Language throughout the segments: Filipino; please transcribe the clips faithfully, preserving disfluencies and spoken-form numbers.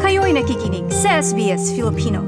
Kayo'y nakikinig sa S B S Filipino.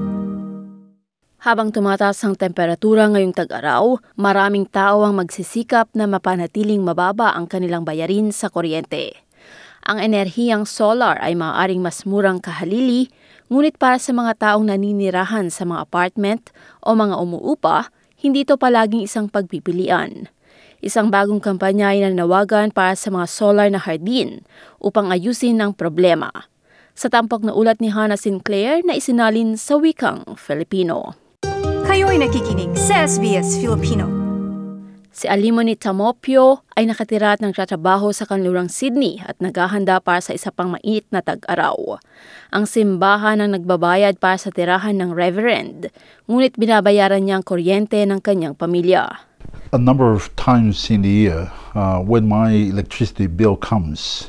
Habang tumataas ang temperatura ngayong tag-araw, maraming tao ang magsisikap na mapanatiling mababa ang kanilang bayarin sa kuryente. Ang enerhiyang solar ay maaaring mas murang kahalili, ngunit para sa mga taong naninirahan sa mga apartment o mga umuupa, hindi ito palaging isang pagpipilian. Isang bagong kampanya ay nanawagan para sa mga solar na hardin upang ayusin ang problema. Sa tampok na ulat ni Hannah Sinclair na isinalin sa wikang Filipino. Kayo'y nakikinig sa S B S Filipino. Si Alimony Tamopio ay nakatira at nagtatrabaho sa kanlurang Sydney at naghahanda para sa isa pang mainit na tag-araw. Ang simbahan ang nagbabayad para sa tirahan ng reverend, ngunit binabayaran niya ang kuryente ng kanyang pamilya. A number of times in the year, uh, when my electricity bill comes,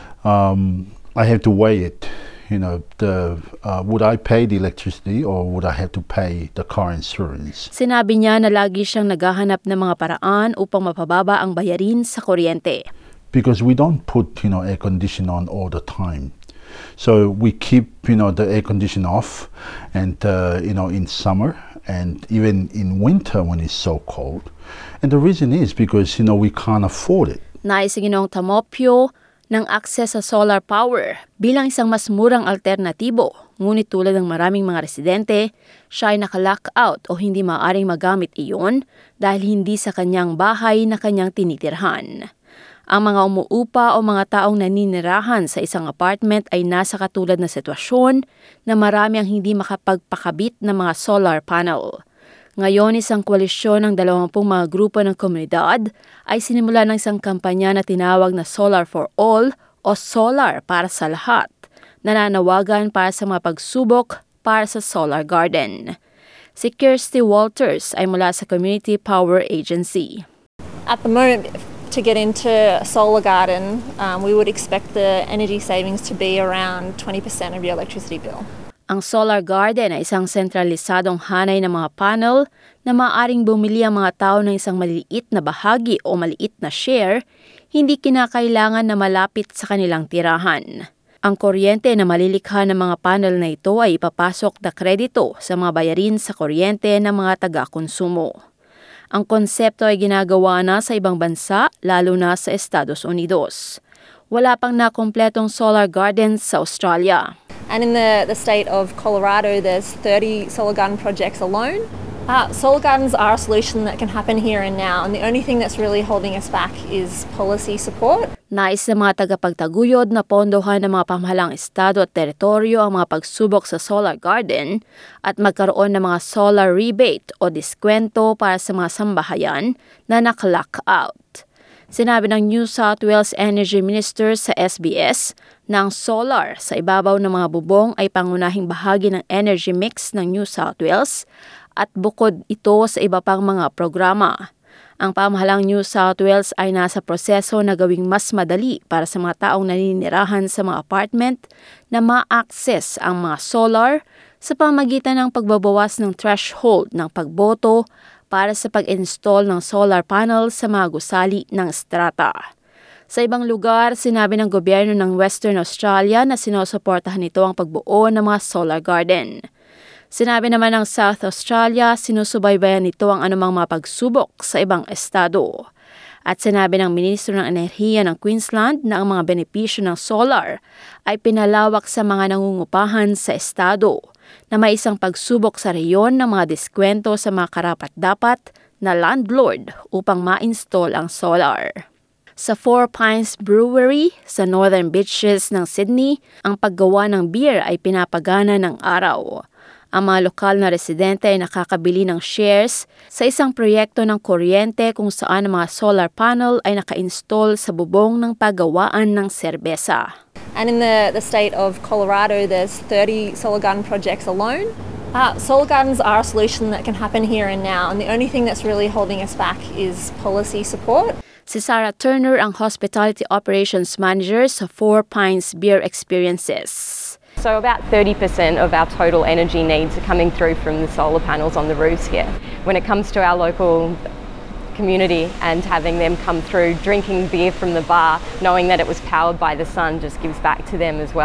um, I have to weigh it. You know, the uh, would I pay the electricity or would I have to pay the car insurance? Sinabi niya na lagi siyang naghahanap ng mga paraan upang mapababa ang bayarin sa kuryente. Because we don't put, you know, air condition on all the time. So we keep, you know, the air condition off, and uh, you know, in summer and even in winter when it's so cold. And the reason is because, you know, we can't afford it. Nais Ginoong Tamopio ng access sa solar power bilang isang mas murang alternatibo. Ngunit tulad ng maraming mga residente, siya ay naka-lockout o hindi maaaring magamit iyon dahil hindi sa kanyang bahay na kanyang tinitirhan. Ang mga umuupa o mga taong naninirahan sa isang apartment ay nasa katulad na sitwasyon na marami ang hindi makapagpakabit ng mga solar panel. Ngayon, isang koalisyon ng dalawampung mga grupo ng komunidad ay sinimula ng isang kampanya na tinawag na Solar for All o Solar para sa Lahat, nananawagan para sa mga pagsubok para sa solar garden. Si Kirsty Walters ay mula sa Community Power Agency. At the moment, to get into a solar garden, um, we would expect the energy savings to be around twenty percent of your electricity bill. Ang solar garden ay isang sentralisadong hanay ng mga panel na maaaring bumili ang mga tao ng isang maliit na bahagi o maliit na share, hindi kinakailangan na malapit sa kanilang tirahan. Ang kuryente na malilikha ng mga panel na ito ay ipapasok na kredito sa mga bayarin sa kuryente ng mga taga-konsumo. Ang konsepto ay ginagawa na sa ibang bansa, lalo na sa Estados Unidos. Wala pang nakumpletong solar gardens sa Australia. And in the, the state of Colorado, there's thirty solar garden projects alone. Uh, solar gardens are a solution that can happen here and now, and the only thing that's really holding us back is policy support. Nais ng mga tagapagtaguyod na pondohan ng mga pamahalang estado at teritoryo ang mga pagsubok sa solar garden at magkaroon ng mga solar rebate o diskwento para sa mga sambahayan na naka-lockout. Sinabi ng New South Wales Energy Minister sa S B S na ang solar sa ibabaw ng mga bubong ay pangunahing bahagi ng energy mix ng New South Wales at bukod ito sa iba pang mga programa. Ang pamahalang New South Wales ay nasa proseso na gawing mas madali para sa mga taong naninirahan sa mga apartment na ma-access ang mga solar sa pamagitan ng pagbabawas ng threshold ng pagboto para sa pag-install ng solar panel sa mga gusali ng strata. Sa ibang lugar, sinabi ng gobyerno ng Western Australia na sinusuportahan nito ang pagbuo ng mga solar garden. Sinabi naman ng South Australia, sinusubaybayan nito ang anumang mga pagsubok sa ibang estado. At sinabi ng Ministro ng Enerhiya ng Queensland na ang mga benepisyo ng solar ay pinalawak sa mga nangungupahan sa estado, na may isang pagsubok sa reyon ng mga diskwento sa mga karapat-dapat na landlord upang ma-install ang solar. Sa Four Pines Brewery sa Northern Beaches ng Sydney, ang paggawa ng beer ay pinapagana ng araw. Ang mga lokal na residente ay nakakabili ng shares sa isang proyekto ng kuryente kung saan ang mga solar panel ay naka-install sa bubong ng paggawaan ng serbesa. And in the, the state of Colorado, there's thirty solar garden projects alone. Uh, solar gardens are a solution that can happen here and now, and the only thing that's really holding us back is policy support. Si Sarah Turner ang Hospitality Operations Manager sa Four Pines Beer Experiences. So about thirty percent of our total energy needs are coming through from the solar panels on the roofs here. When it comes to our local community and having them come through drinking beer from the bar, knowing that it was powered by the sun, just gives back to them as well.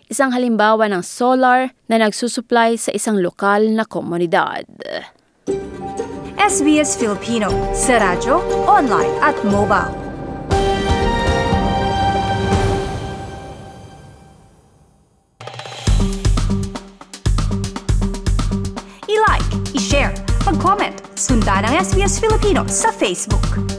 isang halimbawa ng solar na nagsusupply sa isang lokal na komunidad. S B S Filipino sa radyo, online at mobile. I-like, i-share, mag-comment, sundan ang S B S Filipino sa Facebook.